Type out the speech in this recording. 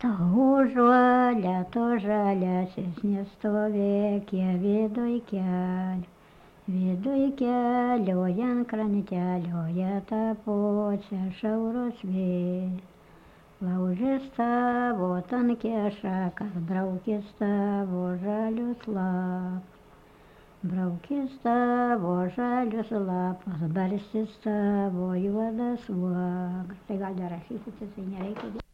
To žaliasis nestovėk, jie viduj kelio, ant krantelio, jie tapuose šaurus vėjas. Laužys tavo tankia šakas, braukis tavo žalius lapas, braukis tavo žalius lapas, barsis tavo juodas uogas. Tai gal nerašysit, tai nereikia.